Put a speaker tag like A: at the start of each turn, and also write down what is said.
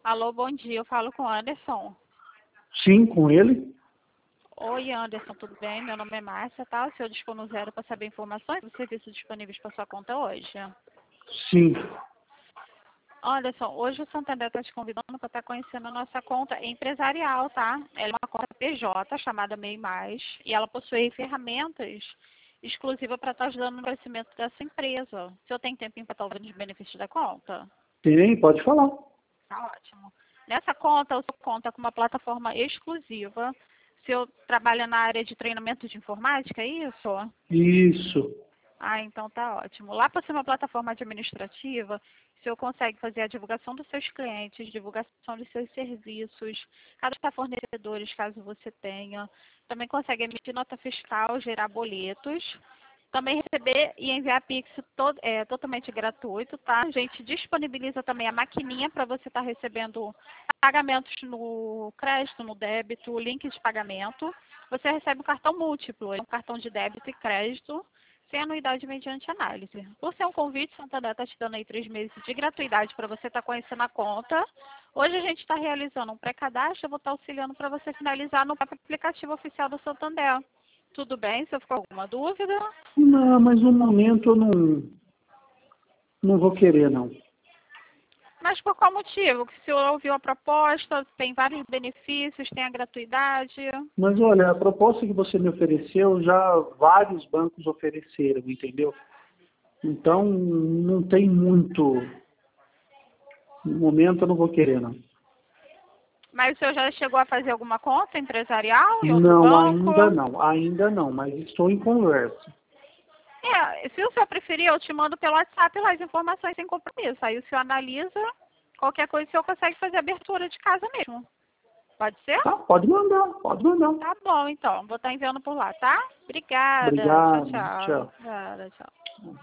A: Alô, bom dia. Eu falo com o Anderson.
B: Sim, com ele?
A: Oi, Anderson, tudo bem? Meu nome é Márcia, tá? O senhor dispõe no zero para saber informações dos serviços disponíveis para sua conta hoje.
B: Sim.
A: Anderson, hoje o Santander está te convidando para estar conhecendo a nossa conta empresarial, tá? Ela é uma conta PJ chamada MEI Mais e ela possui ferramentas exclusivas para estar ajudando no crescimento dessa empresa. O senhor tem tempinho para estar ouvindo os benefícios da conta?
B: Tem, pode falar.
A: Tá ótimo. Nessa conta, o senhor conta com uma plataforma exclusiva. O senhor trabalha na área de treinamento de informática, é isso?
B: Isso.
A: Ah, então tá ótimo. Lá por ser uma plataforma administrativa, o senhor consegue fazer a divulgação dos seus clientes, divulgação dos seus serviços, cadastrar fornecedores, caso você tenha. Também consegue emitir nota fiscal, gerar boletos. Também receber e enviar Pix totalmente gratuito, tá? A gente disponibiliza também a maquininha para você estar recebendo pagamentos no crédito, no débito, link de pagamento. Você recebe um cartão múltiplo, um cartão de débito e crédito, sem anuidade mediante análise. Por ser um convite, Santander está te dando aí 3 meses de gratuidade para você estar conhecendo a conta. Hoje a gente está realizando um pré-cadastro, eu vou estar auxiliando para você finalizar no próprio aplicativo oficial do Santander. Tudo bem? Se eu ficou alguma dúvida?
B: Não, mas no momento eu não vou querer, não.
A: Mas por qual motivo? Que o senhor ouviu a proposta, tem vários benefícios, tem a gratuidade.
B: Mas olha, a proposta que você me ofereceu, já vários bancos ofereceram, entendeu? Então, não tem muito. No momento eu não vou querer, não.
A: Mas o senhor já chegou a fazer alguma conta empresarial em outro
B: Não,
A: banco?
B: ainda não, mas estou em conversa.
A: Se o senhor preferir, eu te mando pelo WhatsApp lá as informações sem compromisso. Aí o senhor analisa, qualquer coisa o senhor consegue fazer abertura de casa mesmo. Pode ser?
B: Tá, pode mandar, pode mandar.
A: Tá bom, então. Vou estar enviando por lá, tá? Obrigada. Tchau,
B: Obrigado,
A: tchau.
B: tchau.
A: Obrigada, tchau.